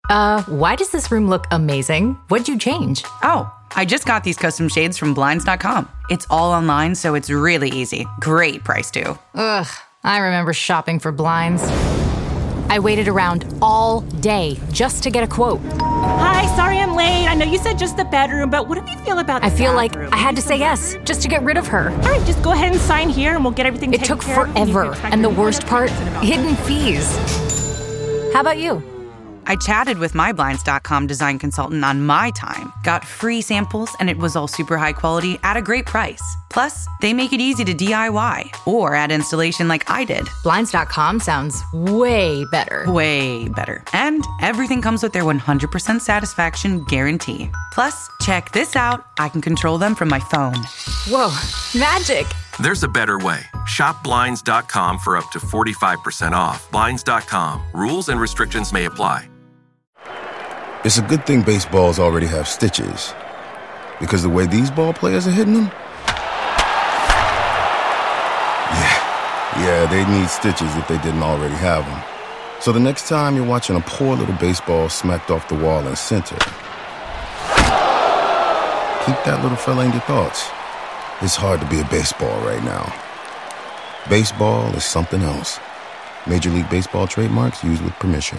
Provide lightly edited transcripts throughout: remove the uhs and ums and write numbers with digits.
Why does this room look amazing? What'd you change? Oh, I just got these custom shades from Blinds.com. It's all online, so it's really easy. Great price, too. Ugh, I remember shopping for blinds. I waited around all day just to get a quote. Hi, sorry I'm late. I know you said just the bedroom, but what do you feel about the I feel bathroom? like I had to say yes just to get rid of her. All right, just go ahead and sign here and we'll get everything It taken took care of. forever, and the worst part, hidden fees. How about you? I chatted with my Blinds.com design consultant on my time, got free samples, and it was all super high quality at a great price. Plus, they make it easy to DIY or add installation like I did. Blinds.com sounds way better. Way better. And everything comes with their 100% satisfaction guarantee. Plus, check this out. I can control them from my phone. Whoa, magic. There's a better way. Shop Blinds.com for up to 45% off. Blinds.com. Rules and restrictions may apply. It's a good thing baseballs already have stitches. Because the way these ball players are hitting them? Yeah, they need stitches if they didn't already have them. So the next time you're watching a poor little baseball smacked off the wall in center, keep that little fella in your thoughts. It's hard to be a baseball right now. Baseball is something else. Major League Baseball trademarks used with permission.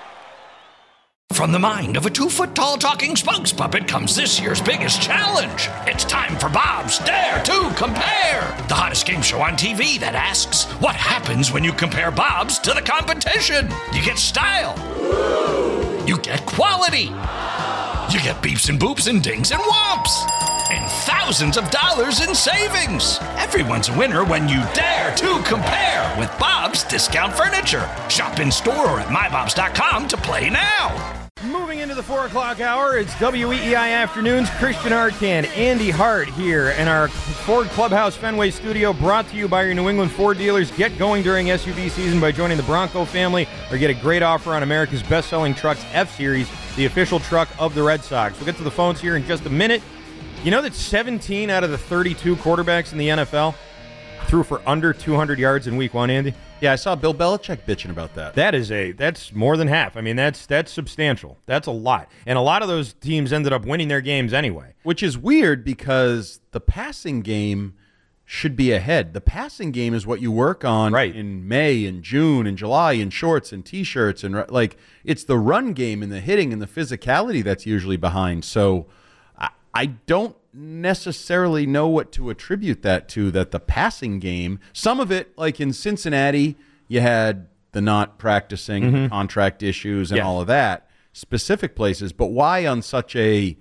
From the mind of a 2-foot-tall talking spokes puppet comes this year's biggest challenge. It's time for Bob's Dare to Compare, the hottest game show on TV that asks, what happens when you compare Bob's to the competition? You get style. You get quality. You get beeps and boops and dings and whomps. And thousands of dollars in savings. Everyone's a winner when you dare to compare with Bob's Discount Furniture. Shop in store or at mybobs.com to play now. Moving into the 4 o'clock hour, it's WEEI Afternoons. Christian Arcan, Andy Hart here in our Ford Clubhouse Fenway studio, brought to you by your New England Ford dealers. Get going during SUV season by joining the Bronco family or get a great offer on America's best-selling trucks, F-Series, the official truck of the Red Sox. We'll get to the phones here in just a minute. You know that 17 out of the 32 quarterbacks in the NFL threw for under 200 yards in week one, Andy? Yeah, I saw Bill Belichick bitching about that. That's more than half. I mean, that's substantial. That's a lot. And a lot of those teams ended up winning their games anyway. Which is weird because the passing game should be ahead. The passing game is what you work on in May and June and July in shorts and T-shirts. And it's the run game and the hitting and the physicality that's usually behind. So I don't necessarily know what to attribute that to, that the passing game, some of it, like in Cincinnati, you had the not practicing, contract issues and all of that, specific places. But why on such a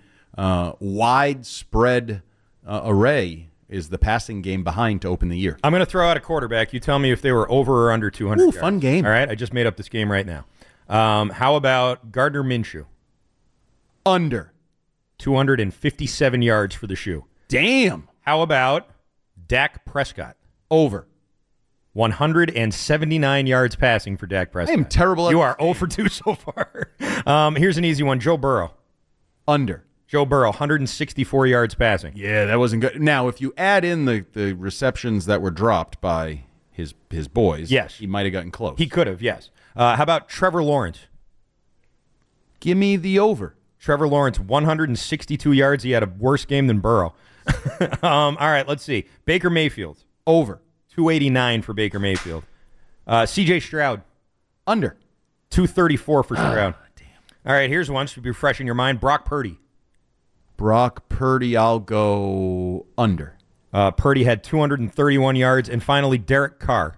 widespread array is the passing game behind to open the year? I'm going to throw out a quarterback. You tell me if they were over or under 200 yards. Fun game. All right, I just made up this game right now. How about Gardner Minshew? Under. 257 yards for the shoe. Damn. How about Dak Prescott? Over. 179 yards passing for Dak Prescott. I am terrible at You are 0 for 2 so far. Here's an easy one. Joe Burrow. Under. Joe Burrow, 164 yards passing. Yeah, that wasn't good. Now, if you add in the receptions that were dropped by his boys, yes, he might have gotten close. He could have, yes. How about Trevor Lawrence? Give me the over. Trevor Lawrence, 162 yards. He had a worse game than Burrow. All right, let's see. Baker Mayfield. Over. 289 for Baker Mayfield. C.J. Stroud. Under. 234 for Stroud. Damn. All right, here's one to be fresh in your mind. Brock Purdy. Brock Purdy, I'll go under. Purdy had 231 yards. And finally, Derek Carr.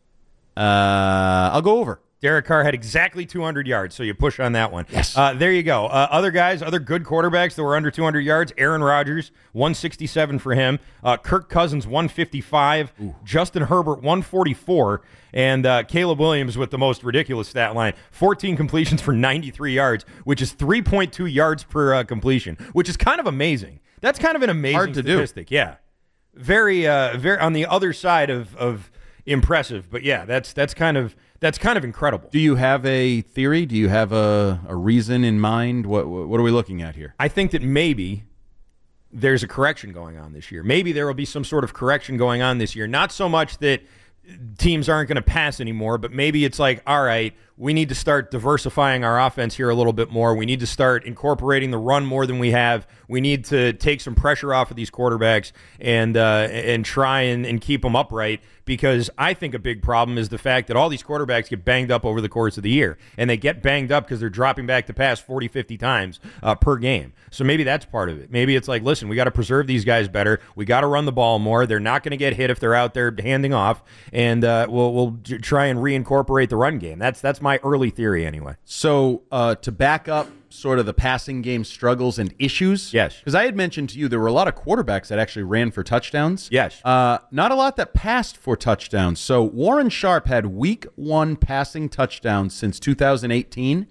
I'll go over. Derek Carr had exactly 200 yards, so you push on that one. Yes. There you go. Other guys, other good quarterbacks that were under 200 yards. Aaron Rodgers, 167 for him. Kirk Cousins, 155. Ooh. Justin Herbert, 144. And Caleb Williams with the most ridiculous stat line, 14 completions for 93 yards, which is 3.2 yards per completion, which is kind of amazing. That's kind of an amazing statistic. Do. Yeah. Very on the other side of impressive. But, yeah, that's kind of incredible. Do you have a theory? Do you have a reason in mind? What are we looking at here? I think that maybe there's a correction going on this year. Maybe there will be some sort of correction going on this year. Not so much that teams aren't going to pass anymore, but maybe it's like, all right, we need to start diversifying our offense here a little bit more. We need to start incorporating the run more than we have. We need to take some pressure off of these quarterbacks and try and keep them upright, because I think a big problem is the fact that all these quarterbacks get banged up over the course of the year, and they get banged up because they're dropping back to pass 40, 50 times per game. So maybe that's part of it. Maybe it's like, listen, we got to preserve these guys better. We got to run the ball more. They're not going to get hit if they're out there handing off, and we'll try and reincorporate the run game. That's my early theory anyway. So to back up sort of the passing game struggles and issues. Yes. Because I had mentioned to you there were a lot of quarterbacks that actually ran for touchdowns. Yes. Not a lot that passed for touchdowns. So Warren Sharp had week 1 passing touchdowns since 2018.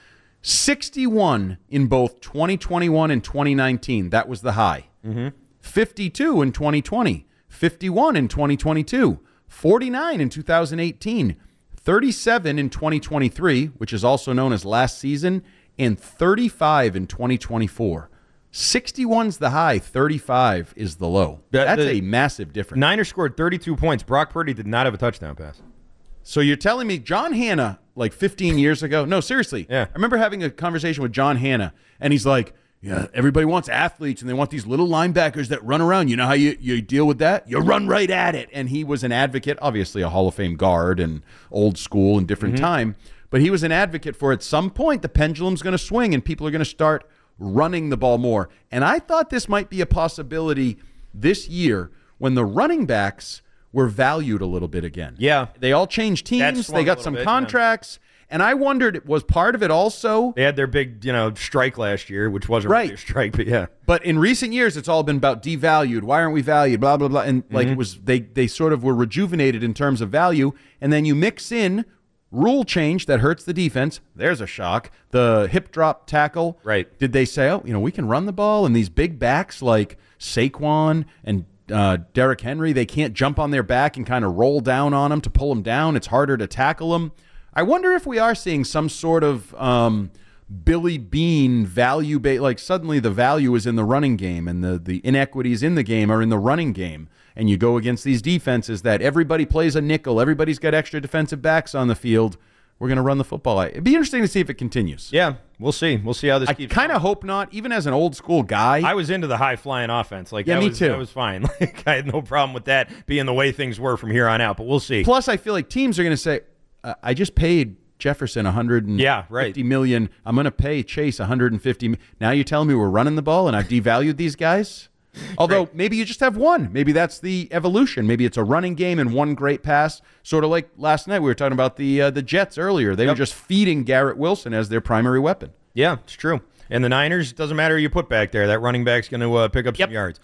61 in both 2021 and 2019. That was the high. 52 in 2020. 51 in 2022. 49 in 2018. 37 in 2023, which is also known as last season, and 35 in 2024. 61's the high, 35 is the low. That's a massive difference. Niners scored 32 points. Brock Purdy did not have a touchdown pass. So you're telling me John Hanna, like 15 years ago? No, seriously. Yeah. I remember having a conversation with John Hanna, and he's like, yeah, everybody wants athletes, and they want these little linebackers that run around. You know how you deal with that? You run right at it. And he was an advocate, obviously a Hall of Fame guard and old school and different time, but he was an advocate for at some point the pendulum's going to swing and people are going to start running the ball more. And I thought this might be a possibility this year when the running backs were valued a little bit again. Yeah. They all changed teams. They got some contracts. And I wondered, was part of it also? They had their big, strike last year, which wasn't really a strike, but yeah. But in recent years, it's all been about devalued. Why aren't we valued? Blah, blah, blah. And like it was, they sort of were rejuvenated in terms of value. And then you mix in rule change that hurts the defense. There's a shock. The hip drop tackle. Right. Did they say, we can run the ball? And these big backs like Saquon and Derrick Henry, they can't jump on their back and kind of roll down on them to pull them down. It's harder to tackle them. I wonder if we are seeing some sort of Billy Bean value, like suddenly the value is in the running game and the inequities in the game are in the running game. And you go against these defenses that everybody plays a nickel, everybody's got extra defensive backs on the field. We're going to run the football. It'd be interesting to see if it continues. Yeah, we'll see. We'll see how this keeps going. I kind of hope not, even as an old school guy. I was into the high-flying offense. Me too. That was fine. Like, I had no problem with that being the way things were from here on out, but we'll see. Plus, I feel like teams are going to say, I just paid Jefferson $150 million. I'm going to pay Chase $150 million. Now you're telling me we're running the ball and I've devalued these guys? Although maybe you just have one. Maybe that's the evolution. Maybe it's a running game and one great pass. Sort of like last night we were talking about the Jets earlier. They were just feeding Garrett Wilson as their primary weapon. Yeah, it's true. And the Niners, doesn't matter who you put back there. That running back's going to pick up some yards.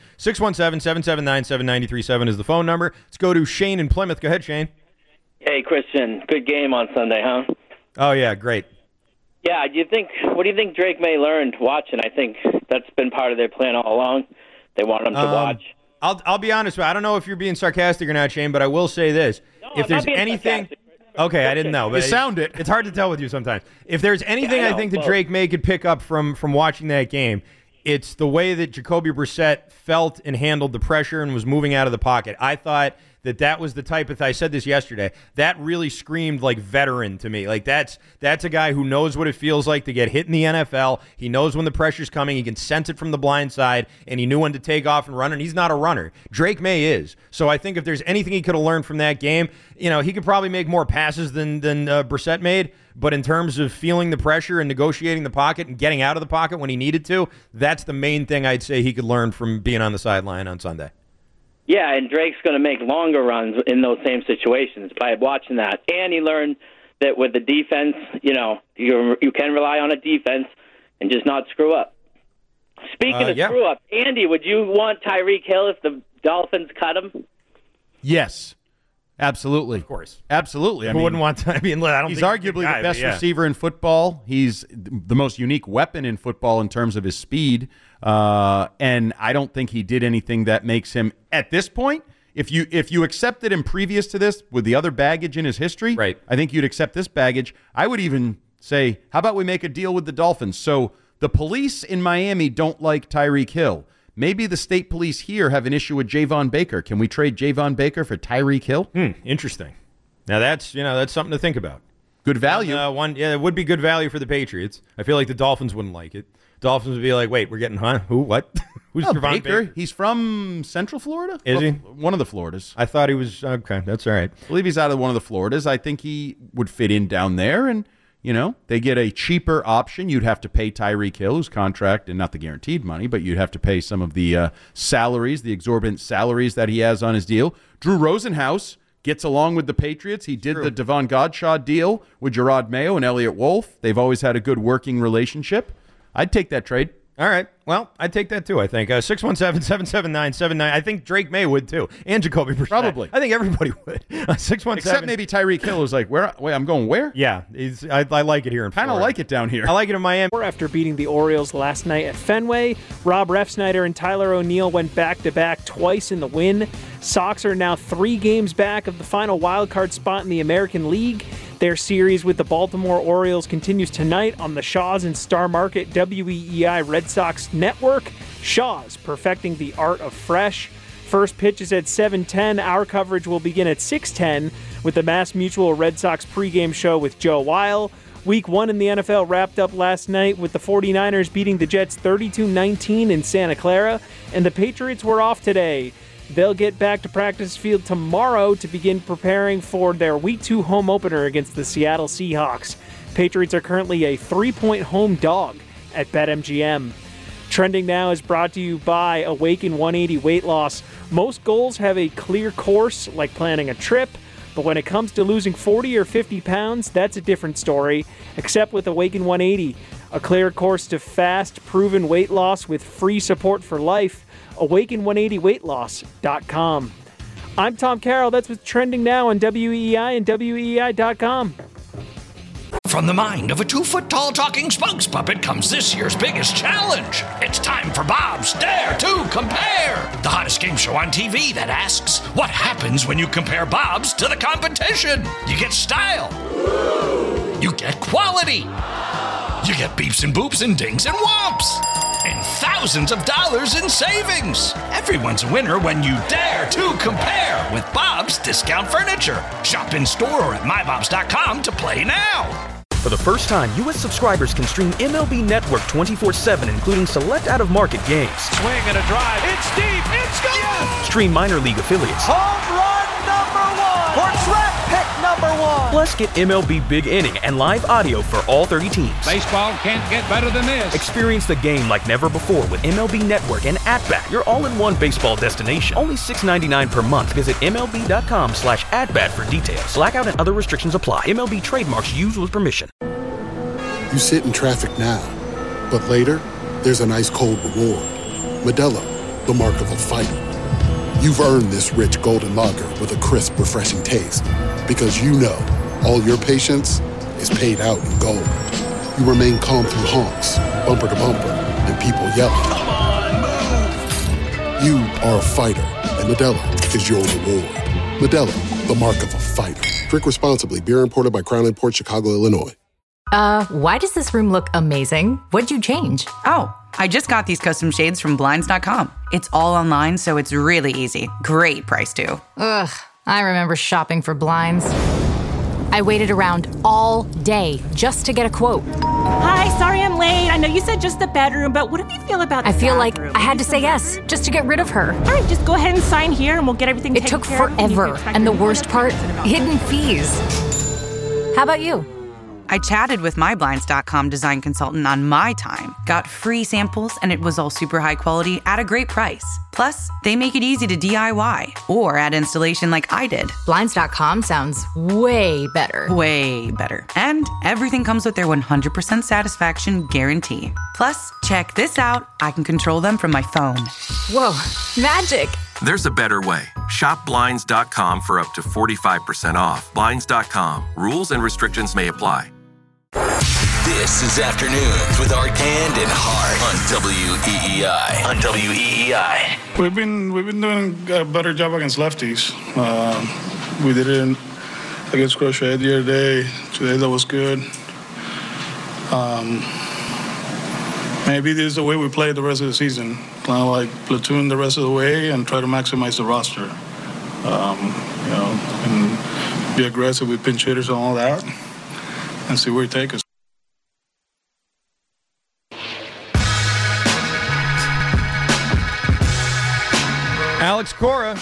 617-779-7937 is the phone number. Let's go to Shane in Plymouth. Go ahead, Shane. Hey, Christian. Good game on Sunday, huh? Oh, yeah, great. Yeah, what do you think Drake May learned watching? I think that's been part of their plan all along. They want him to watch. I'll be honest. I don't know if you're being sarcastic or not, Shane, but I will say this. No, if there's anything... Okay, I didn't know. But you sound it. It's hard to tell with you sometimes. If there's anything I think that Drake May could pick up from watching that game, it's the way that Jacoby Brissett felt and handled the pressure and was moving out of the pocket. I thought that was the type of I said this yesterday. That really screamed like veteran to me. Like that's a guy who knows what it feels like to get hit in the NFL. He knows when the pressure's coming. He can sense it from the blind side, and he knew when to take off and run. And he's not a runner. Drake May is. So I think if there's anything he could have learned from that game, he could probably make more passes than Brissett made. But in terms of feeling the pressure and negotiating the pocket and getting out of the pocket when he needed to, that's the main thing I'd say he could learn from being on the sideline on Sunday. Yeah, and Drake's going to make longer runs in those same situations by watching that. And he learned that with the defense, you can rely on a defense and just not screw up. Speaking of screw up, Andy, would you want Tyreek Hill if the Dolphins cut him? Yes. Absolutely. Of course. Absolutely. Who wouldn't want to? He's arguably the best receiver in football. He's the most unique weapon in football in terms of his speed. And I don't think he did anything that makes him, at this point, if you accepted him previous to this with the other baggage in his history, right. I think you'd accept this baggage. I would even say, how about we make a deal with the Dolphins? So the police in Miami don't like Tyreek Hill. Maybe the state police here have an issue with Javon Baker. Can we trade Javon Baker for Tyreek Hill? Interesting. Now that's something to think about. Good value. It would be good value for the Patriots. I feel like the Dolphins wouldn't like it. Dolphins would be like, wait, we're getting Who? What? Who's Javon Baker? He's from Central Florida? Is he? One of the Floridas. I thought he was. Okay, that's all right. I believe he's out of one of the Floridas. I think he would fit in down there, and, they get a cheaper option. You'd have to pay Tyreek Hill, whose contract, and not the guaranteed money, but you'd have to pay some of the salaries, the exorbitant salaries that he has on his deal. Drew Rosenhaus gets along with the Patriots. He did the Devon Godshaw deal with Gerard Mayo and Elliott Wolf. They've always had a good working relationship. I'd take that trade. All right. Well, I'd take that too, I think. 617-779-79. I think Drake May would too. And Jacoby Brissett. Probably. I think everybody would. 617. Except maybe Tyreek Hill is like, wait, I'm going where? Yeah. I like it here in Florida. Kind of like it down here. I like it in Miami. After beating the Orioles last night at Fenway, Rob Refsnyder and Tyler O'Neill went back-to-back twice in the win. Sox are now 3 games back of the final wildcard spot in the American League. Their series with the Baltimore Orioles continues tonight on the Shaw's and Star Market WEEI Red Sox Network. Shaw's, perfecting the art of fresh. First pitch is at 7:10. Our coverage will begin at 6:10 with the Mass Mutual Red Sox pregame show with Joe Weil. Week 1 in the NFL wrapped up last night with the 49ers beating the Jets 32-19 in Santa Clara, and the Patriots were off today. They'll get back to practice field tomorrow to begin preparing for their Week 2 home opener against the Seattle Seahawks. Patriots are currently a 3-point home dog at BetMGM. Trending Now is brought to you by Awaken 180 Weight Loss. Most goals have a clear course, like planning a trip, but when it comes to losing 40 or 50 pounds, that's a different story, except with Awaken 180. A clear course to fast, proven weight loss with free support for life. Awaken180weightloss.com. I'm Tom Carroll. That's what's trending now on WEEI and WEEI.com. From the mind of a 2-foot-tall talking spokes puppet comes this year's biggest challenge. It's time for Bob's Dare to Compare, the hottest game show on TV that asks, what happens when you compare Bob's to the competition? You get style. You get quality. You get beeps and boops and dings and whomps. And thousands of dollars in savings. Everyone's a winner when you dare to compare with Bob's Discount Furniture. Shop in store or at mybobs.com to play now. For the first time, U.S. subscribers can stream MLB Network 24/7, including select out-of-market games. Swing and a drive. It's deep. It's gone. Yes! Stream minor league affiliates. Home run number 1. Or draft pick number 1. Plus, get MLB Big Inning and live audio for all 30 teams. Baseball can't get better than this. Experience the game like never before with MLB Network and At-Bat, your all-in-one baseball destination. Only $6.99 per month. Visit MLB.com/AtBat for details. Blackout and other restrictions apply. MLB trademarks used with permission. You sit in traffic now, but later, there's an ice-cold reward. Modelo, the mark of a fighter. You've earned this rich golden lager with a crisp, refreshing taste. Because you know, all your patience is paid out in gold. You remain calm through honks, bumper to bumper, and people yelling. Come on, move! You are a fighter, and Modelo is your reward. Modelo, the mark of a fighter. Drink responsibly. Beer imported by Crown Imports, Chicago, Illinois. Why does this room look amazing? What'd you change? Oh, I just got these custom shades from Blinds.com. It's all online, so it's really easy. Great price, too. Ugh, I remember shopping for blinds. I waited around all day just to get a quote. Hi, sorry I'm late. I know you said just the bedroom, but what do you feel about the I feel bathroom? like I had to say yes, just to get rid of her. All right, just go ahead and sign here and we'll get everything taken care of. It took forever, and the worst part, hidden fees. How about you? I chatted with my Blinds.com design consultant on my time, got free samples, and it was all super high quality at a great price. Plus, they make it easy to DIY or add installation like I did. Blinds.com sounds way better. Way better. And everything comes with their 100% satisfaction guarantee. Plus, check this out. I can control them from my phone. Whoa, magic. There's a better way. Shop Blinds.com for up to 45% off. Blinds.com. Rules and restrictions may apply. This is Afternoons with Arcand and Hart on WEEI. We've been doing a better job against lefties. We did it against Crochet the other day. Today that was good. Maybe this is the way we play the rest of the season. Kind of like platoon the rest of the way and try to maximize the roster. And be aggressive with pinch hitters and all that. and see where he takes us. Alex Cora,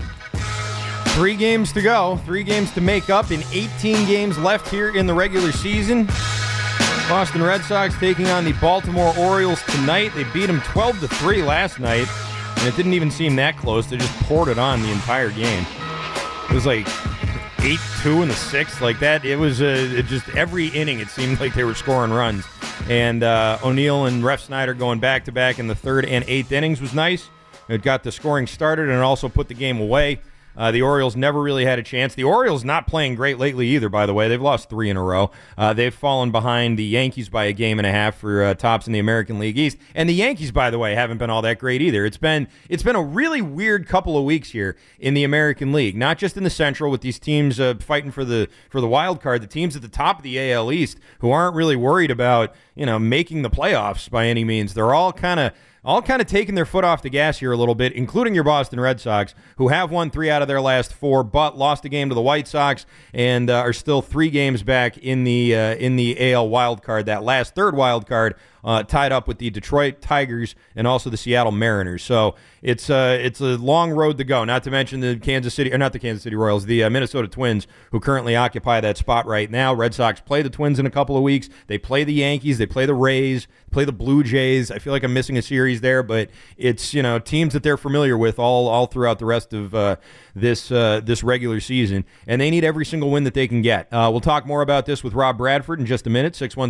3 games to go, 3 games to make up in 18 games left here in the regular season. Boston Red Sox taking on the Baltimore Orioles tonight. They beat them 12-3 last night, and it didn't even seem that close. They just poured it on the entire game. It was like 8-2 in the 6th, like that. It was just every inning it seemed like they were scoring runs. And O'Neill and Refsnyder going back-to-back in the 3rd and 8th innings was nice. It got the scoring started and it also put the game away. The Orioles never really had a chance. The Orioles not playing great lately either, by the way. They've lost 3 in a row. They've fallen behind the Yankees by a game and a half for tops in the American League East. And the Yankees, by the way, haven't been all that great either. It's been a really weird couple of weeks here in the American League. Not just in the Central with these teams fighting for the wild card. The teams at the top of the AL East who aren't really worried about making the playoffs by any means. They're all kind of taking their foot off the gas here a little bit, including your Boston Red Sox, who have won 3 out of their last 4, but lost a game to the White Sox and are still 3 games back in the AL wild card. That last 3rd wild card tied up with the Detroit Tigers and also the Seattle Mariners. So it's a long road to go. Not to mention the Royals, the Minnesota Twins, who currently occupy that spot right now. Red Sox play the Twins in a couple of weeks. They play the Yankees. They play the Rays. Play the Blue Jays. I feel like I'm missing a series there, but it's teams that they're familiar with all throughout the rest of this regular season, and they need every single win that they can get. We'll talk more about this with Rob Bradford in just a minute.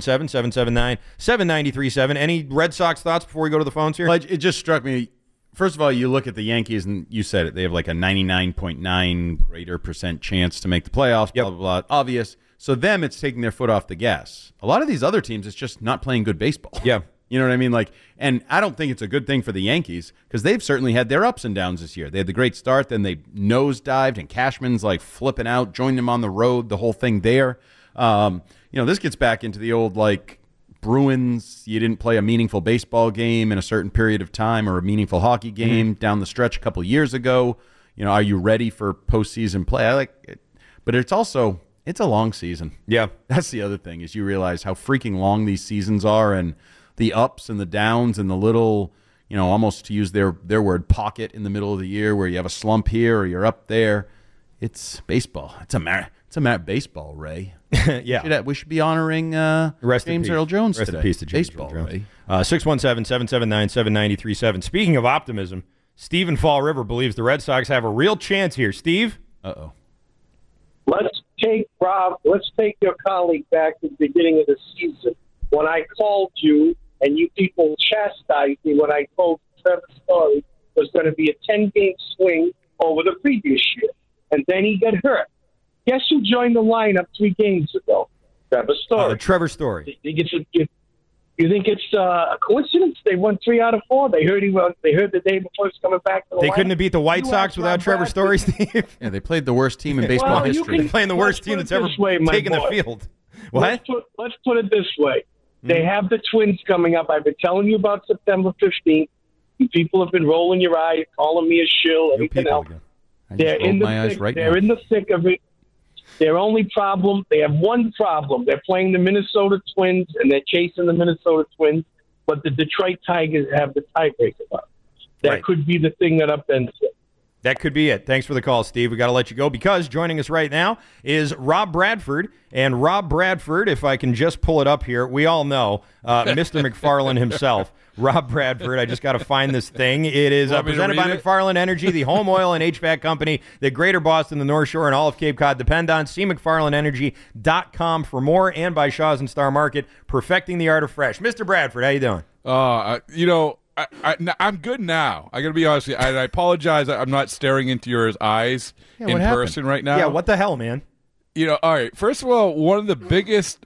617-779-7937. Any Red Sox thoughts before we go to the phones here? Well, it just struck me. First of all, you look at the Yankees, and you said it. They have like a 99.9 greater % chance to make the playoffs. Blah blah blah. Obvious. So them, it's taking their foot off the gas. A lot of these other teams, it's just not playing good baseball. Yeah. You know what I mean? And I don't think it's a good thing for the Yankees because they've certainly had their ups and downs this year. They had the great start, then they nosedived, and Cashman's flipping out, joined them on the road, the whole thing there. This gets back into the old Bruins. You didn't play a meaningful baseball game in a certain period of time or a meaningful hockey game down the stretch a couple years ago. Are you ready for postseason play? I like it, but it's also. It's a long season. Yeah. That's the other thing is you realize how freaking long these seasons are and the ups and the downs and the little, almost to use their word, pocket in the middle of the year where you have a slump here or you're up there. It's baseball. It's a baseball, Ray. Yeah. We should be honoring James Earl Jones today. Rest in peace to James Earl Jones. 617-779-7937. Speaking of optimism, Steve in Fall River believes the Red Sox have a real chance here. Steve? Uh-oh. Let's take your colleague back to the beginning of the season when I called you and you people chastised me when I told Trevor Story was going to be a 10-game swing over the previous year. And then he got hurt. Guess who joined the lineup 3 games ago? Trevor Story. Trevor Story. You think it's a coincidence? They won 3 out of 4. They heard the day before he's coming back to the They lineup. couldn't have beat the White Sox without Trevor Story, Steve. Yeah, they played the worst team in baseball history. They're playing the worst team that's ever taken the field. What? Let's put it this way. They have the Twins coming up. I've been telling you about September 15th. You people have been rolling your eyes, calling me a shill, everything else. They're in the thick of it. Their only problem, they have one problem. They're playing the Minnesota Twins, and they're chasing the Minnesota Twins, but the Detroit Tigers have the tiebreaker. That could be the thing that upends it. That could be it. Thanks for the call, Steve. We got to let you go because joining us right now is Rob Bradford. And Rob Bradford, if I can just pull it up here, we all know Mr. McFarland himself. Rob Bradford, I just got to find this thing. It is presented by McFarland Energy, the home oil and HVAC company that Greater Boston, the North Shore, and all of Cape Cod depend on. See McFarlandEnergy.com for more, and by Shaw's and Star Market, perfecting the art of fresh. Mr. Bradford, how you doing? I'm good now. I got to be honest with you. I apologize. I'm not staring into your eyes in person right now. Yeah, what the hell, man? All right. First of all, one of the biggest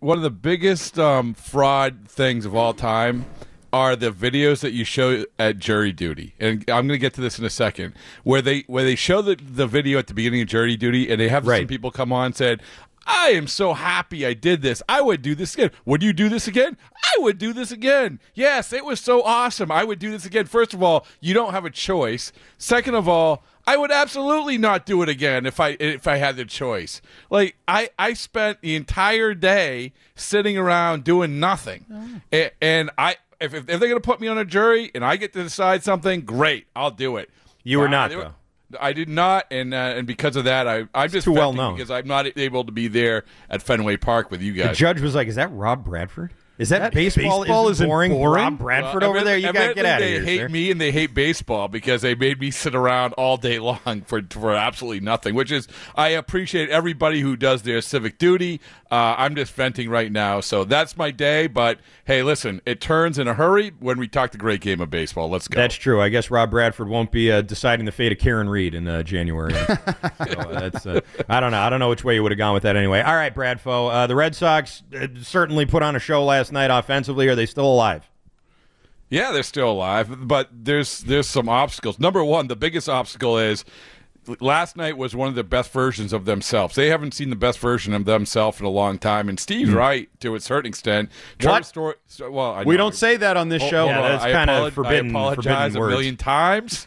fraud things of all time are the videos that you show at jury duty, and I'm going to get to this in a second. Where they show the video at the beginning of jury duty, and they have some people come on and said, I am so happy I did this. I would do this again. Would you do this again? I would do this again. Yes, it was so awesome. I would do this again. First of all, you don't have a choice. Second of all, I would absolutely not do it again if I had the choice. Like, I spent the entire day sitting around doing nothing. And if they're going to put me on a jury and I get to decide something, great, I'll do it. You were not, though. I did not, and because of that, I'm just too well known because I'm not able to be there at Fenway Park with you guys. The judge was like, "Is that Rob Bradford? Is that baseball isn't boring? Rob Bradford over there? You got to get out of here." They hate me and they hate baseball because they made me sit around all day long for absolutely nothing, which is, I appreciate everybody who does their civic duty. I'm just venting right now, so that's my day. But, hey, listen, it turns in a hurry when we talk the great game of baseball. Let's go. That's true. I guess Rob Bradford won't be deciding the fate of Karen Reed in January. So that's I don't know. I don't know which way you would have gone with that anyway. All right, Bradfo. The Red Sox certainly put on a show last night offensively. Are they still alive? Yeah, they're still alive, but there's some obstacles. Number one, the biggest obstacle is last night was one of the best versions of themselves. They haven't seen the best version of themselves in a long time, and Steve's right to a certain extent. What? We don't say that on this show. Yeah, that's kind of forbidden. I apologize a million times.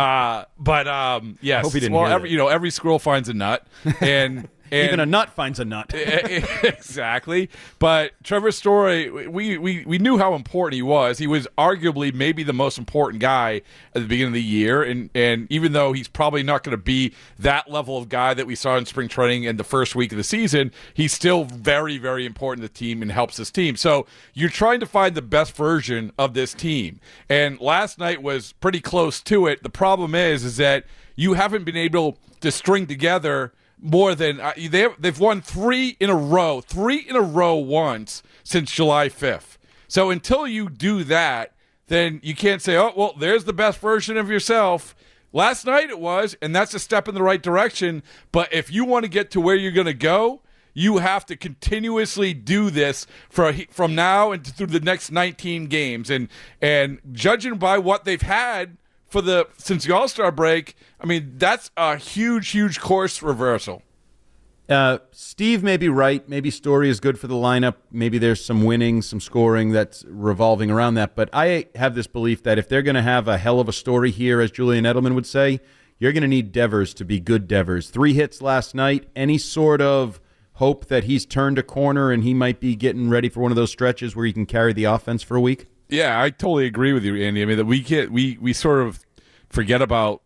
But yes, hope he didn't hear every squirrel finds a nut, and even a nut finds a nut. Exactly. But Trevor Story, we knew how important he was. He was arguably maybe the most important guy at the beginning of the year. And even though he's probably not going to be that level of guy that we saw in spring training in the first week of the season, he's still very, very important to the team and helps this team. So you're trying to find the best version of this team. And last night was pretty close to it. The problem is that you haven't been able to string together more than they've won 3 in a row once since July 5th. So until you do that, then you can't say, oh, well, there's the best version of yourself. Last night it was, and that's a step in the right direction. But if you want to get to where you're going to go, you have to continuously do this from now and through the next 19 games. And judging by what they've had since the All-Star break, I mean, that's a huge, huge course reversal. Steve may be right. Maybe Story is good for the lineup. Maybe there's some winning, some scoring that's revolving around that. But I have this belief that if they're going to have a hell of a story here, as Julian Edelman would say, you're going to need Devers to be good Devers. 3 hits last night. Any sort of hope that he's turned a corner and he might be getting ready for one of those stretches where he can carry the offense for a week? Yeah, I totally agree with you, Andy. I mean, that we sort of forget about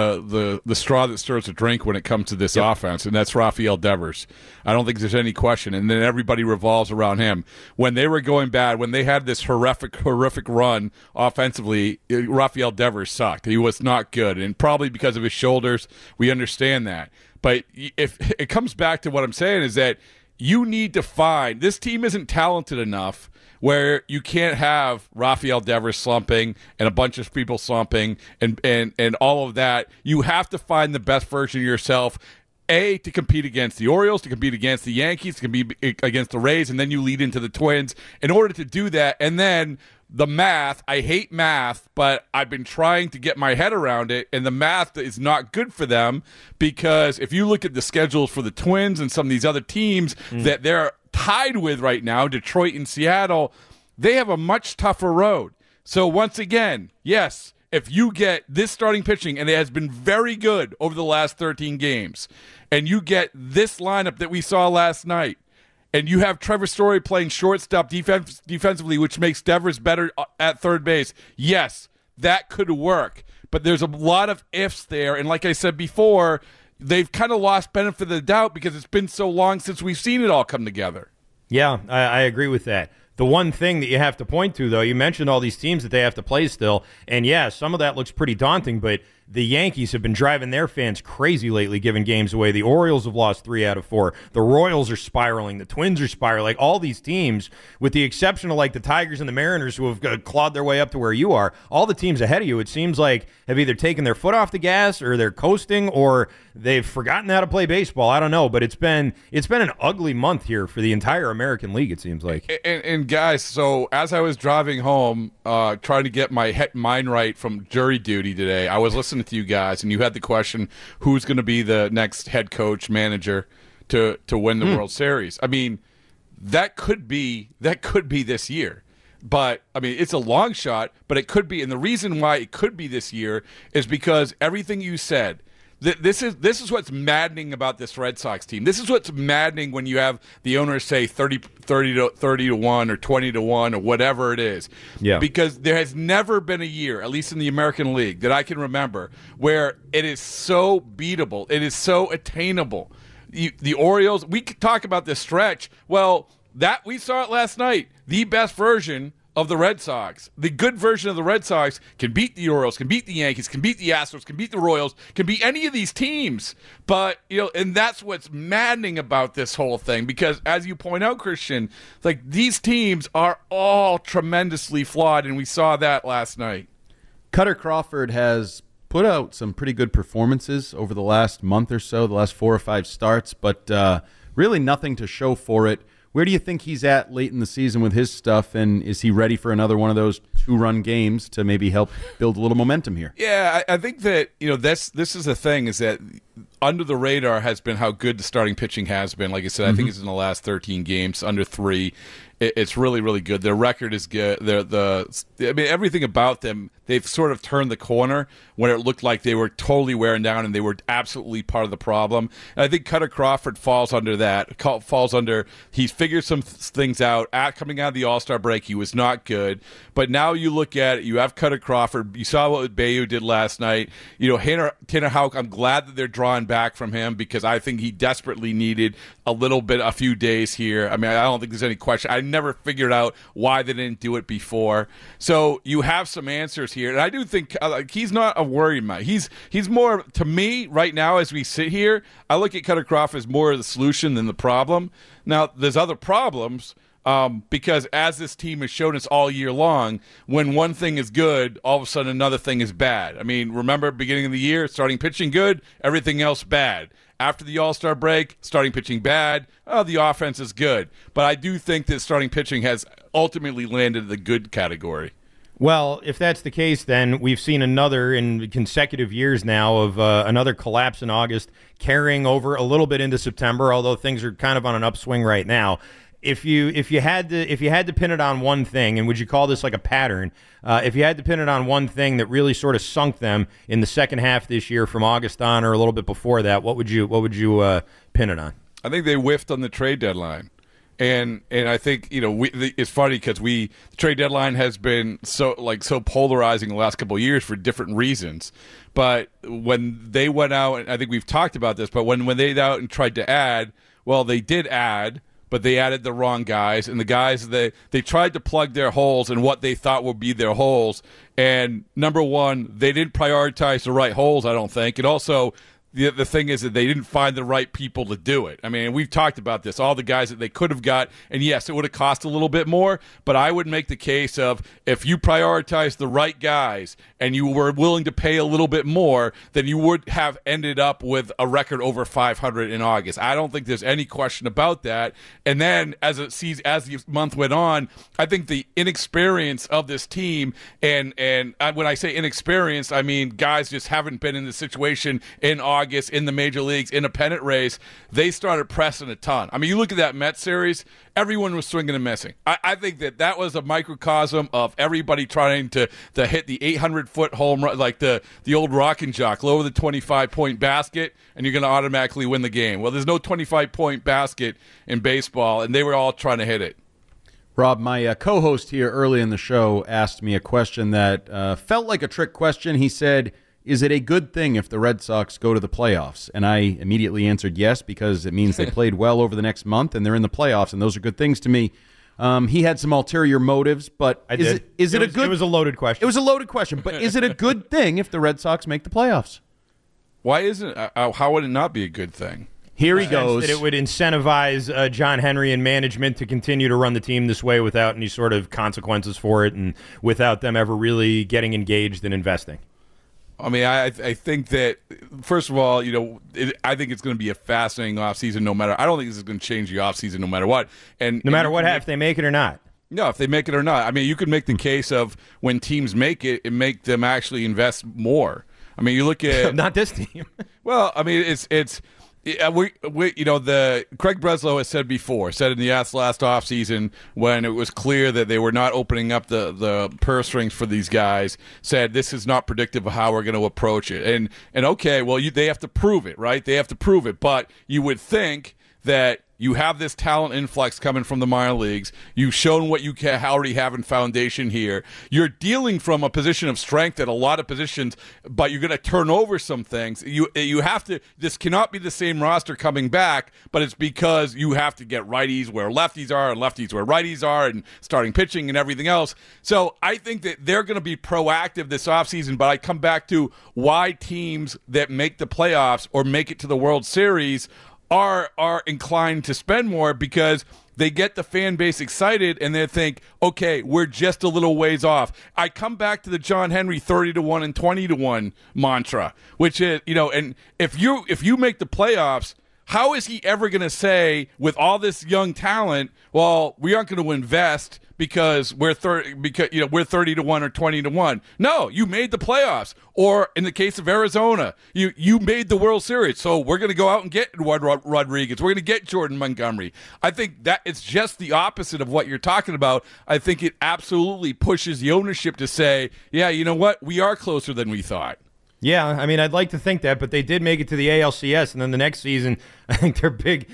the straw that stirs the drink when it comes to this offense, and that's Rafael Devers. I don't think there's any question. And then everybody revolves around him. When they were going bad, when they had this horrific run offensively, Rafael Devers sucked. He was not good, and probably because of his shoulders. We understand that. But if it comes back to what I'm saying is that you need to find – this team isn't talented enough where you can't have Rafael Devers slumping and a bunch of people slumping and all of that. You have to find the best version of yourself, A, to compete against the Orioles, to compete against the Yankees, to compete against the Rays, and then you lead into the Twins. In order to do that, and then the math, I hate math, but I've been trying to get my head around it, and the math is not good for them because if you look at the schedules for the Twins and some of these other teams that they're tied with right now, Detroit and Seattle, they have a much tougher road. So once again, yes, if you get this starting pitching, and it has been very good over the last 13 games, and you get this lineup that we saw last night, and you have Trevor Story playing shortstop defensively, which makes Devers better at third base, yes, that could work. But there's a lot of ifs there, and like I said before, they've kind of lost benefit of the doubt because it's been so long since we've seen it all come together. Yeah, I agree with that. The one thing that you have to point to, though, you mentioned all these teams that they have to play still, and yeah, some of that looks pretty daunting, but the Yankees have been driving their fans crazy lately, giving games away. The Orioles have lost 3 out of 4. The Royals are spiraling. The Twins are spiraling. Like, all these teams, with the exception of, like, the Tigers and the Mariners who have clawed their way up to where you are, all the teams ahead of you, it seems like, have either taken their foot off the gas or they're coasting or they've forgotten how to play baseball. I don't know, but it's been an ugly month here for the entire American League, it seems like. And guys, so as I was driving home, trying to get my mind right from jury duty today, I was listening to you guys, and you had the question, who's going to be the next head coach, manager? to win the World Series. I mean, that could be this year. But, I mean, it's a long shot, but it could be. And the reason why it could be this year is because everything you said, this is what's maddening about this Red Sox team. This is what's maddening when you have the owners say 30 to 1 or 20 to 1 or whatever it is. Yeah. Because there has never been a year, at least in the American League, that I can remember, where it is so beatable. It is so attainable. The Orioles, we could talk about this stretch. Well, that we saw it last night. The best version of the Red Sox, the good version of the Red Sox, can beat the Orioles, can beat the Yankees, can beat the Astros, can beat the Royals, can beat any of these teams. But, and that's what's maddening about this whole thing, because as you point out, Christian, like, these teams are all tremendously flawed, and we saw that last night. Cutter Crawford has put out some pretty good performances over the last month or so, the last 4 or 5 starts, but really nothing to show for it. Where do you think he's at late in the season with his stuff, and is he ready for another one of those 2-run games to maybe help build a little momentum here? Yeah, I think that this is the thing, is that under the radar has been how good the starting pitching has been. Like I said, I think it's in the last 13 games, under 3. It's really, really good. Their record is good. Everything about them, they've sort of turned the corner when it looked like they were totally wearing down and they were absolutely part of the problem. And I think Cutter Crawford falls under that. He's figured some things out. Coming out of the All-Star break, he was not good. But now you look at it, you have Cutter Crawford. You saw what Bayu did last night. Tanner Houck, I'm glad that they're drawing back from him, because I think he desperately needed a few days here. I mean, I don't think there's any question. I never figured out why they didn't do it before. So you have some answers here, and I do think he's not a worry man. He's more, to me right now as we sit here, I look at Cutter Crawford as more of the solution than the problem. Now there's other problems, because as this team has shown us all year long, when one thing is good, all of a sudden another thing is bad. I mean, remember beginning of the year, starting pitching good, everything else bad. After the All-Star break, starting pitching bad, the offense is good. But I do think that starting pitching has ultimately landed in the good category. Well, if that's the case, then we've seen another in consecutive years now of another collapse in August, carrying over a little bit into September, although things are kind of on an upswing right now. If you had to pin it on one thing, and would you call this like a pattern? If you had to pin it on one thing that really sort of sunk them in the second half this year, from August on or a little bit before that, what would you pin it on? I think they whiffed on the trade deadline, and I think it's funny because the trade deadline has been so polarizing the last couple of years for different reasons. But when they went out, and I think we've talked about this, but when they went out and tried to add, well, they did add. But they added the wrong guys, and the guys, they tried to plug their holes in what they thought would be their holes. And number one, they didn't prioritize the right holes, I don't think. And also, the thing is that they didn't find the right people to do it. I mean, we've talked about this, all the guys that they could have got, and yes, it would have cost a little bit more, but I would make the case of if you prioritize the right guys and you were willing to pay a little bit more, then you would have ended up with a record over 500 in August. I don't think there's any question about that. And then as the month went on, I think the inexperience of this team, and when I say inexperienced, I mean guys just haven't been in the situation in August, in the major leagues, in a pennant race, they started pressing a ton. I mean, you look at that Mets series, everyone was swinging and missing. I think that was a microcosm of everybody trying to hit the 800-foot home run, like the old rock and jock, lower the 25-point basket, and you're going to automatically win the game. Well, there's no 25-point basket in baseball, and they were all trying to hit it. Rob, my co-host here early in the show asked me a question that felt like a trick question. He said, is it a good thing if the Red Sox go to the playoffs? And I immediately answered yes, because it means they played well over the next month and they're in the playoffs, and those are good things to me. He had some ulterior motives, but it was a loaded question. It was a loaded question, but is it a good thing if the Red Sox make the playoffs? Why isn't? How would it not be a good thing? Here he goes. That it would incentivize John Henry and management to continue to run the team this way without any sort of consequences for it, and without them ever really getting engaged in investing. I mean, I think that, first of all, I think it's going to be a fascinating offseason no matter. I don't think this is going to change the offseason no matter what. And no matter what, if they make it or not. No, if they make it or not. I mean, you could make the case of when teams make it, and make them actually invest more. I mean, you look at not this team. Well, I mean, it's Yeah, the Craig Breslow has said in the last offseason when it was clear that they were not opening up the purse strings for these guys, said this is not predictive of how we're going to approach it. And okay, well, they have to prove it, right? They have to prove it. But you would think that you have this talent influx coming from the minor leagues. You've shown what you already have in foundation here. You're dealing from a position of strength at a lot of positions, but you're going to turn over some things. You have to. This cannot be the same roster coming back, but it's because you have to get righties where lefties are and lefties where righties are and starting pitching and everything else. So I think that they're going to be proactive this offseason, but I come back to why teams that make the playoffs or make it to the World Series are inclined to spend more, because they get the fan base excited and they think, okay, we're just a little ways off. I come back to the John Henry 30-1 and 20-1 mantra, which is, and if you make the playoffs, how is he ever going to say, with all this young talent, well, we aren't going to invest because we're 30-1 or 20-1? No, you made the playoffs. Or in the case of Arizona, you made the World Series, so we're going to go out and get Eduardo Rodriguez. We're going to get Jordan Montgomery. I think that it's just the opposite of what you're talking about. I think it absolutely pushes the ownership to say, yeah, you know what, we are closer than we thought. Yeah, I mean, I'd like to think that, but they did make it to the ALCS, and then the next season, I think their big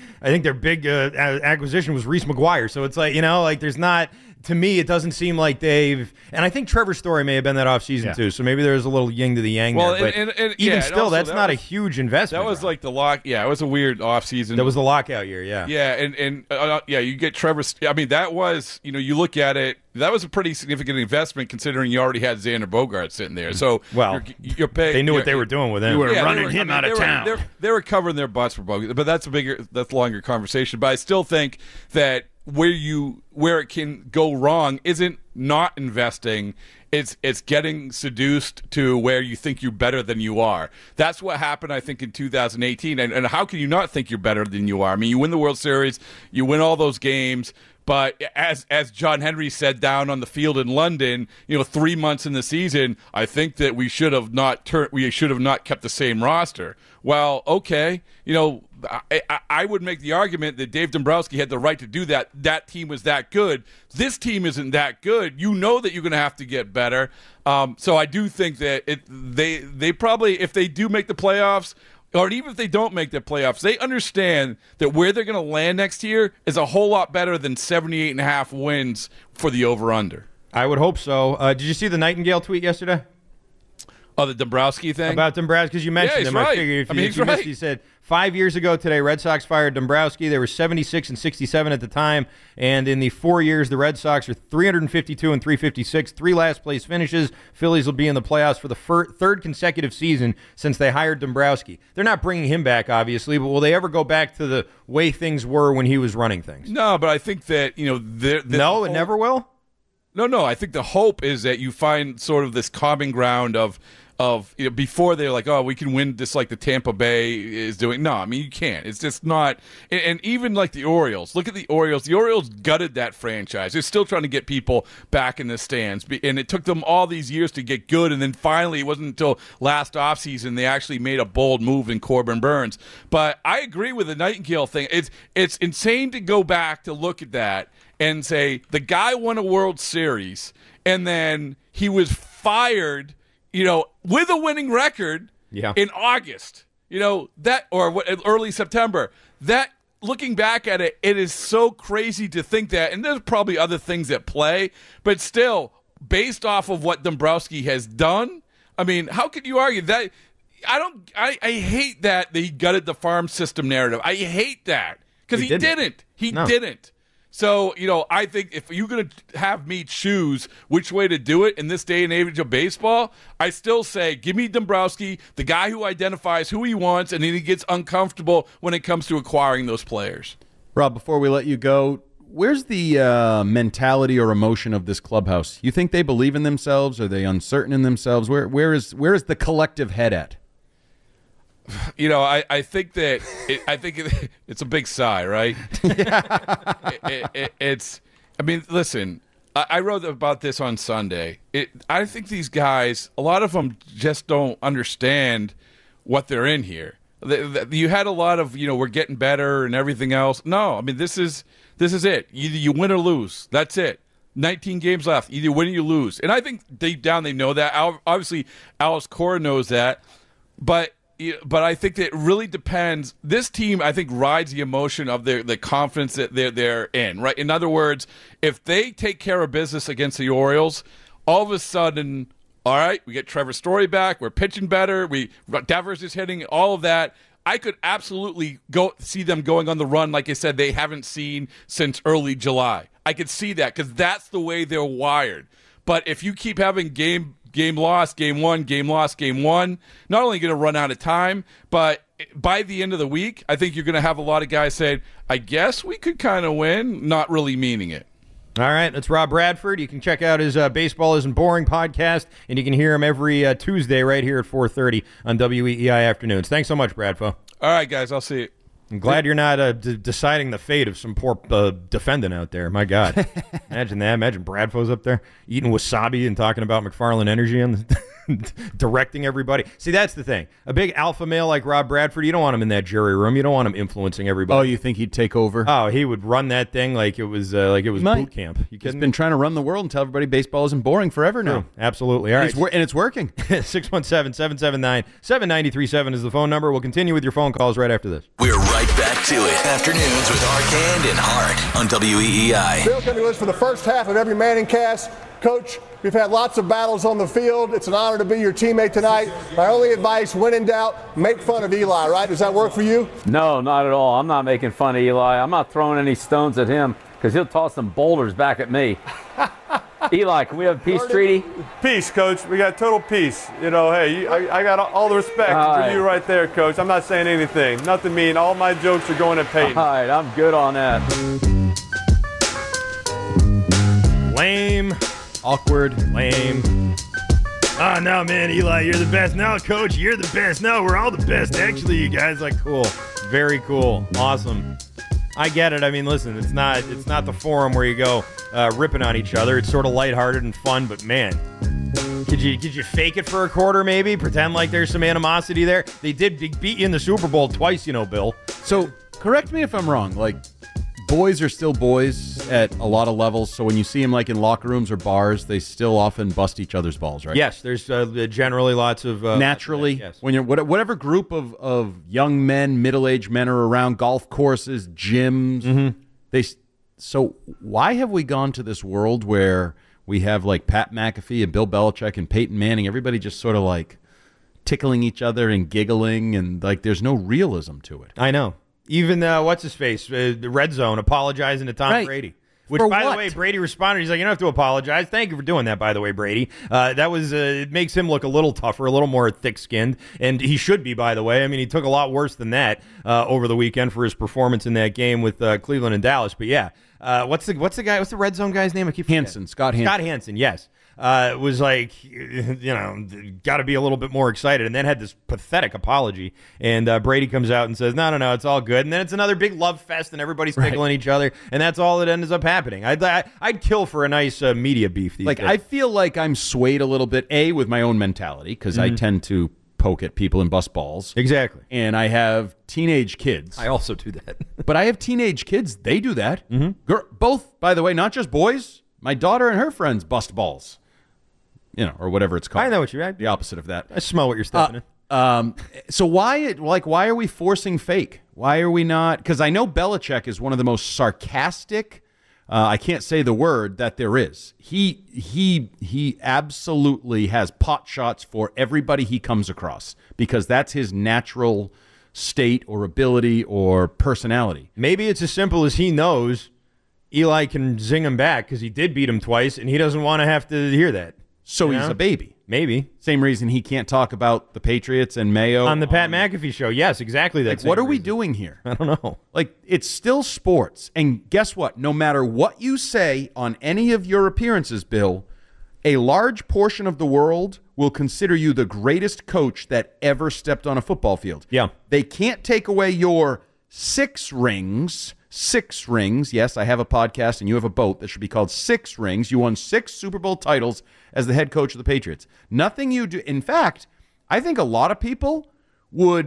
acquisition was Reese McGuire. So it's like, there's not. To me, it doesn't seem like they've, and I think Trevor Story may have been that offseason too. So maybe there's a little yin to the yang there. But even still, that's not a huge investment. That was like the lock. Yeah, it was a weird offseason. That was the lockout year. Yeah. Yeah, and you get Trevor. I mean, that was, you look at it. That was a pretty significant investment considering you already had Xander Bogaerts sitting there. So you're paying. They knew what they were doing with him. You were running him out of town. They were covering their butts for Bogaerts, but that's a longer conversation. But I still think that where it can go wrong isn't not investing. It's getting seduced to where you think you're better than you are. That's what happened, I think, in 2018. And how can you not think you're better than you are? I mean, you win the World Series, you win all those games. But as John Henry said down on the field in London, 3 months in the season, I think that we should have not kept the same roster. Well, okay, I would make the argument that Dave Dombrowski had the right to do that. That team was that good. This team isn't that good. You know that you're going to have to get better. So I do think that they probably, if they do make the playoffs, or even if they don't make the playoffs, they understand that where they're going to land next year is a whole lot better than 78.5 wins for the over-under. I would hope so. Did you see the Nightingale tweet yesterday? Oh, the Dombrowski thing? About Dombrowski, because you mentioned him. Right. I figured if you missed, he said 5 years ago today, Red Sox fired Dombrowski. They were 76 and 67 at the time, and in the 4 years, the Red Sox are 352 and 356, 3 last-place finishes. Phillies will be in the playoffs for the third consecutive season since they hired Dombrowski. They're not bringing him back, obviously, but will they ever go back to the way things were when he was running things? No, but I think that, it never will? No, I think the hope is that you find sort of this common ground of before they're like, oh, we can win this like the Tampa Bay is doing. No, I mean, you can't. It's just not. And even like the Orioles. Look at the Orioles. The Orioles gutted that franchise. They're still trying to get people back in the stands. And it took them all these years to get good. And then finally, it wasn't until last offseason they actually made a bold move in Corbin Burns. But I agree with the Nightingale thing. It's insane to go back to look at that and say the guy won a World Series and then he was fired, with a winning record in August, early September. That, looking back at it, it is so crazy to think that, and there's probably other things at play, but still, based off of what Dombrowski has done, I mean, how could you argue that? I hate that he gutted the farm system narrative. I hate that because he didn't. He didn't. So, I think if you're going to have me choose which way to do it in this day and age of baseball, I still say give me Dombrowski, the guy who identifies who he wants, and then he gets uncomfortable when it comes to acquiring those players. Rob, before we let you go, where's the mentality or emotion of this clubhouse? You think they believe in themselves? Are they uncertain in themselves? Where is the collective head at? I think that it's a big sigh, right? Listen, I wrote about this on Sunday. I think these guys, a lot of them just don't understand what they're in here. You had a lot of, we're getting better and everything else. No, I mean, this is it. Either you win or lose. That's it. 19 games left. Either win or you lose. And I think deep down they know that. Obviously, Alex Cora knows that. But I think that it really depends. This team, I think, rides the emotion of the confidence that they're in. Right. In other words, if they take care of business against the Orioles, all of a sudden, all right, we get Trevor Story back. We're pitching better. Devers is hitting. All of that. I could absolutely go see them going on the run, like I said, they haven't seen since early July. I could see that because that's the way they're wired. But if you keep having game lost, game won, game lost, game won, not only going to run out of time, but by the end of the week, I think you're going to have a lot of guys saying, I guess we could kind of win, not really meaning it. All right, that's Rob Bradford. You can check out his Baseball Isn't Boring podcast, and you can hear him every Tuesday right here at 4:30 on WEEI Afternoons. Thanks so much, Bradfo. All right, guys, I'll see you. I'm glad you're not deciding the fate of some poor defendant out there. My God. Imagine that. Imagine Bradfo's up there eating wasabi and talking about McFarland Energy and directing everybody. See, that's the thing. A big alpha male like Rob Bradford, you don't want him in that jury room. You don't want him influencing everybody. Oh, you think he'd take over? Oh, he would run that thing like it was boot camp. He's been trying to run the world and tell everybody baseball isn't boring forever now. True. Absolutely. All right. And it's working. 617-779-7937 is the phone number. We'll continue with your phone calls right after this. We're right back to it. Afternoons with Arcand and Hart on WEEI. Bill coming to us for the first half of every Manning cast. Coach, we've had lots of battles on the field. It's an honor to be your teammate tonight. My only advice, when in doubt, make fun of Eli, right? Does that work for you? No, not at all. I'm not making fun of Eli. I'm not throwing any stones at him because he'll toss some boulders back at me. Eli, can we have a peace treaty? Peace, Coach. We got total peace. Hey, I got all the respect for you right there, Coach. I'm not saying anything. Nothing mean. All my jokes are going at Peyton. All right, I'm good on that. Lame. Awkward. Lame. Oh, no, man, Eli, you're the best. No, Coach, you're the best. No, we're all the best. Actually, you guys, cool. Very cool. Awesome. I get it. I mean, listen, it's not the forum where you go ripping on each other. It's sort of lighthearted and fun, but man, could you fake it for a quarter maybe? Pretend like there's some animosity there? They did beat you in the Super Bowl twice, Bill. So, correct me if I'm wrong. Boys are still boys at a lot of levels, so when you see them in locker rooms or bars, they still often bust each other's balls, right? Yes, there's generally lots of... Naturally, yes. When you're whatever group of young men, middle-aged men are around golf courses, gyms, so why have we gone to this world where we have Pat McAfee and Bill Belichick and Peyton Manning, everybody just sort of tickling each other and giggling, and there's no realism to it? I know. Even what's-his-face, the Red Zone, apologizing to Tom Brady. Which, by the way, Brady responded. He's like, you don't have to apologize. Thank you for doing that, by the way, Brady. That was it makes him look a little tougher, a little more thick-skinned, and he should be, by the way. I mean, he took a lot worse than that over the weekend for his performance in that game with Cleveland and Dallas. But yeah, what's the Red Zone guy's name? I keep forgetting. Scott Hansen. Scott Hansen, yes. Was got to be a little bit more excited, and then had this pathetic apology. And Brady comes out and says, no, it's all good. And then it's another big love fest, and everybody's tickling each other, and that's all that ends up happening. I'd kill for a nice media beef these days. I feel like I'm swayed a little bit, with my own mentality, because I tend to poke at people and bust balls. Exactly. And I have teenage kids. I also do that. But I have teenage kids. They do that. Both, by the way, not just boys. My daughter and her friends bust balls. Or whatever it's called. I know what you mean. The opposite of that. I smell what you're stepping in. So why are we forcing fake? Why are we not? Because I know Belichick is one of the most sarcastic, I can't say the word, that there is. He absolutely has pot shots for everybody he comes across because that's his natural state or ability or personality. Maybe it's as simple as he knows Eli can zing him back because he did beat him twice, and he doesn't want to have to hear that. So he's a baby. Maybe. Same reason he can't talk about the Patriots and Mayo. On the Pat McAfee show. Yes, exactly that. What are we doing here? I don't know. It's still sports. And guess what? No matter what you say on any of your appearances, Bill, a large portion of the world will consider you the greatest coach that ever stepped on a football field. Yeah. They can't take away your 6 rings. 6 rings. Yes, I have a podcast and you have a boat that should be called 6 Rings. You won 6 Super Bowl titles as the head coach of the Patriots. Nothing you do. In fact, I think a lot of people would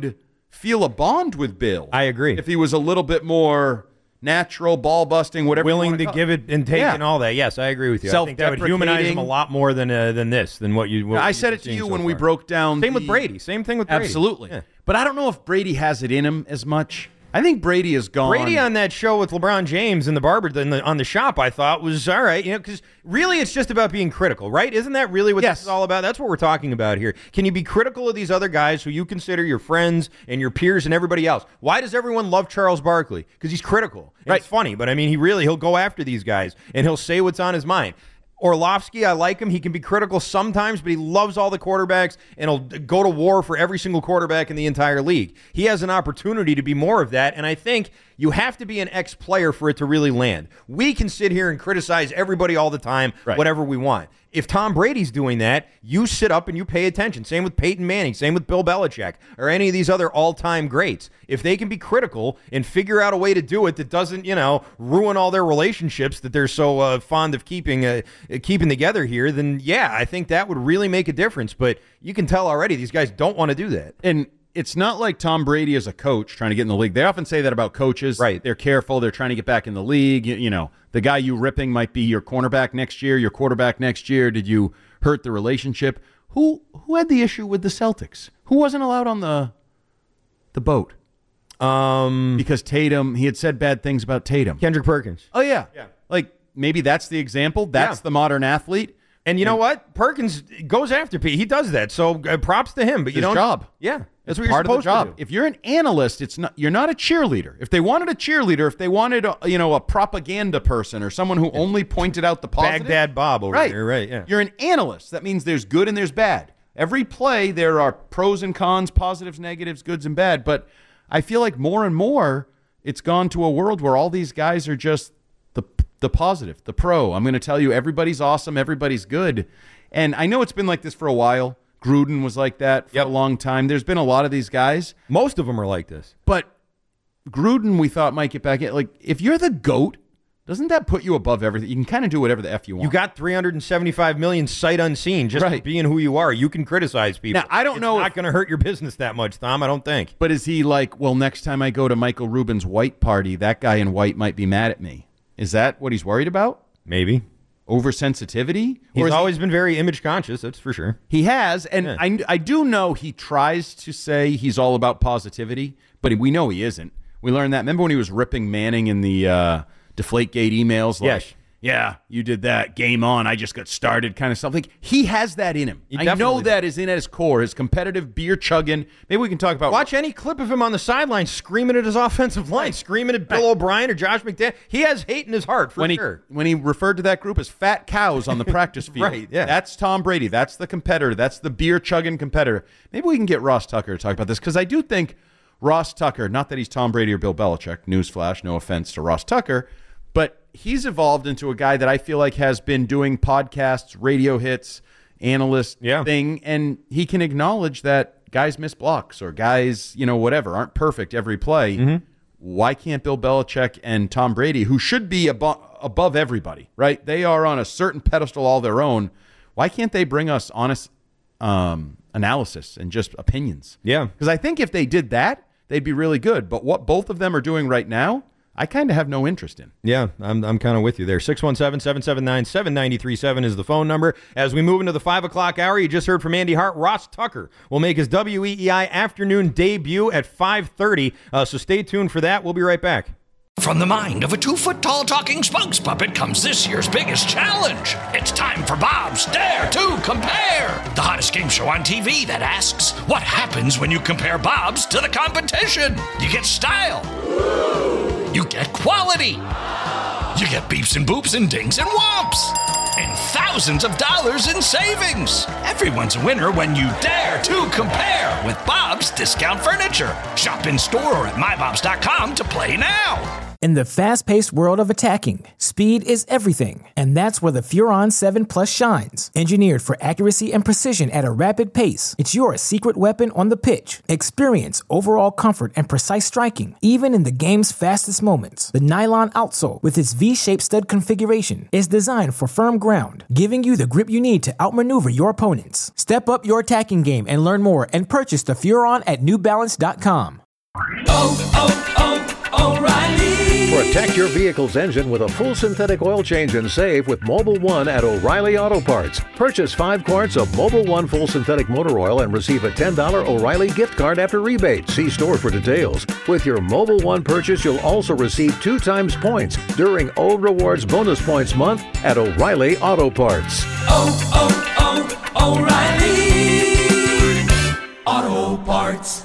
feel a bond with Bill. I agree. If he was a little bit more natural, ball busting, whatever, willing to give it and take and all that. Yes, I agree with you. I think that would humanize him a lot more than what you. I said it to you when we broke down. Same with Brady. Same thing with Brady. Absolutely. Yeah. But I don't know if Brady has it in him as much. I think Brady is gone. Brady on that show with LeBron James and the barber on the shop, I thought was all right. Because really, it's just about being critical, right? Isn't that really what this is all about? That's what we're talking about here. Can you be critical of these other guys who you consider your friends and your peers and everybody else? Why does everyone love Charles Barkley? Because he's critical. And it's funny, but I mean, he'll go after these guys and he'll say what's on his mind. Orlovsky, I like him. He can be critical sometimes, but he loves all the quarterbacks and he'll go to war for every single quarterback in the entire league. He has an opportunity to be more of that, and I think you have to be an ex-player for it to really land. We can sit here and criticize everybody all the time, whatever we want. If Tom Brady's doing that, you sit up and you pay attention. Same with Peyton Manning, same with Bill Belichick, or any of these other all-time greats. If they can be critical and figure out a way to do it that doesn't, ruin all their relationships that they're so fond of keeping together here, then yeah, I think that would really make a difference. But you can tell already these guys don't want to do that. And it's not like Tom Brady is a coach trying to get in the league. They often say that about coaches. Right. They're careful. They're trying to get back in the league. The guy you ripping might be your cornerback next year, your quarterback next year. Did you hurt the relationship? Who had the issue with the Celtics? Who wasn't allowed on the boat? Because Tatum, he had said bad things about Tatum. Kendrick Perkins. Oh, yeah. Like, maybe that's the example. That's the modern athlete. And you know what? Perkins goes after Pete. He does that. So props to him. But his job. Yeah. That's what part of the job. If you're an analyst, you're not a cheerleader. If they wanted a cheerleader, if they wanted a propaganda person or someone who only pointed out the positive. Baghdad Bob over there, right? Yeah. You're an analyst. That means there's good and there's bad. Every play, there are pros and cons, positives, negatives, goods and bad. But I feel like more and more it's gone to a world where all these guys are just the positive, the pro. I'm going to tell you everybody's awesome, everybody's good. And I know it's been like this for a while. Gruden was like that for a long time. There's been a lot of these guys. Most of them are like this. But Gruden, we thought, might get back in. Like, if you're the GOAT, doesn't that put you above everything? You can kind of do whatever the F you want. You got $375 million sight unseen just for being who you are. You can criticize people. Now, I don't know. It's not going to hurt your business that much, Tom. I don't think. But is he like, well, next time I go to Michael Rubin's white party, that guy in white might be mad at me? Is that what he's worried about? Maybe. Oversensitivity? He's always been very image conscious, that's for sure. He has, and I do know he tries to say he's all about positivity, but we know he isn't. We learned that. Remember when he was ripping Manning in the Deflategate emails? Like, yeah, you did that. Game on. I just got started kind of stuff. Like, he has that in him. I know that is in at his core, his competitive beer chugging. Maybe we can talk about... Watch any clip of him on the sideline screaming at his offensive line, screaming at Bill O'Brien or Josh McDaniels. He has hate in his heart, for sure. When he referred to that group as fat cows on the practice field. Right, yeah. That's Tom Brady. That's the competitor. That's the beer chugging competitor. Maybe we can get Ross Tucker to talk about this, because I do think Ross Tucker, not that he's Tom Brady or Bill Belichick, newsflash, no offense to Ross Tucker, but he's evolved into a guy that I feel like has been doing podcasts, radio hits, analyst thing, and he can acknowledge that guys miss blocks or guys, whatever, aren't perfect every play. Mm-hmm. Why can't Bill Belichick and Tom Brady, who should be above everybody, right? They are on a certain pedestal all their own. Why can't they bring us honest analysis and just opinions? Yeah. Because I think if they did that, they'd be really good. But what both of them are doing right now, I kind of have no interest in. Yeah, I'm kind of with you there. 617-779-7937 is the phone number. As we move into the 5 o'clock hour, you just heard from Andy Hart. Ross Tucker will make his WEEI afternoon debut at 5:30. So stay tuned for that. We'll be right back. From the mind of a 2-foot-tall talking spokes puppet comes this year's biggest challenge. It's time for Bob's Dare to Compare, the hottest game show on TV that asks, what happens when you compare Bob's to the competition? You get style. You get quality. You get beeps and boops and dings and whomps. And thousands of dollars in savings. Everyone's a winner when you dare to compare with Bob's Discount Furniture. Shop in store or at mybobs.com to play now. In the fast-paced world of attacking, speed is everything, and that's where the Furon 7 Plus shines. Engineered for accuracy and precision at a rapid pace, it's your secret weapon on the pitch. Experience overall comfort and precise striking, even in the game's fastest moments. The nylon outsole, with its V-shaped stud configuration, is designed for firm ground, giving you the grip you need to outmaneuver your opponents. Step up your attacking game and learn more and purchase the Furon at newbalance.com. O'Reilly! Protect your vehicle's engine with a full synthetic oil change and save with Mobil 1 at O'Reilly Auto Parts. Purchase 5 quarts of Mobil 1 full synthetic motor oil and receive a $10 O'Reilly gift card after rebate. See store for details. With your Mobil 1 purchase, you'll also receive 2 times points during O Rewards Bonus Points Month at O'Reilly Auto Parts. O'Reilly Auto Parts.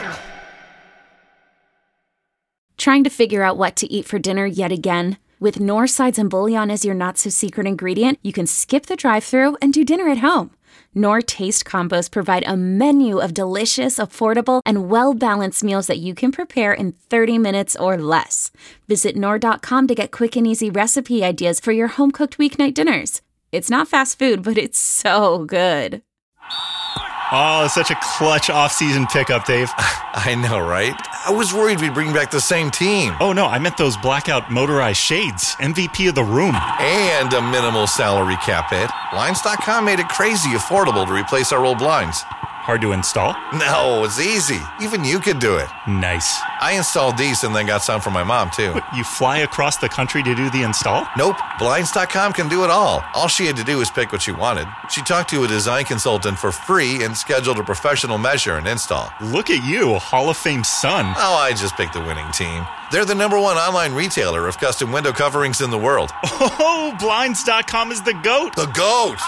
Trying to figure out what to eat for dinner yet again? With Knorr sides and bouillon as your not-so-secret ingredient, you can skip the drive-thru and do dinner at home. Knorr Taste Combos provide a menu of delicious, affordable, and well-balanced meals that you can prepare in 30 minutes or less. Visit Knorr.com to get quick and easy recipe ideas for your home-cooked weeknight dinners. It's not fast food, but it's so good. Oh, such a clutch off-season pickup, Dave. I know, right? I was worried we'd bring back the same team. Oh, no, I meant those blackout motorized shades. MVP of the room. And a minimal salary cap hit. Blinds.com made it crazy affordable to replace our old blinds. Hard to install? No, it's easy. Even you could do it. Nice. I installed these and then got some for my mom, too. What, you fly across the country to do the install? Nope. Blinds.com can do it all. All she had to do was pick what she wanted. She talked to a design consultant for free and scheduled a professional measure and install. Look at you, a Hall of Fame son. Oh, I just picked the winning team. They're the #1 online retailer of custom window coverings in the world. Oh, Blinds.com is the GOAT. The GOAT!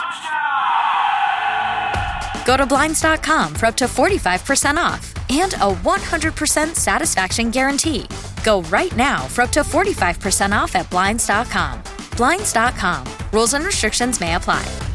Go to Blinds.com for up to 45% off and a 100% satisfaction guarantee. Go right now for up to 45% off at Blinds.com. Blinds.com. Rules and restrictions may apply.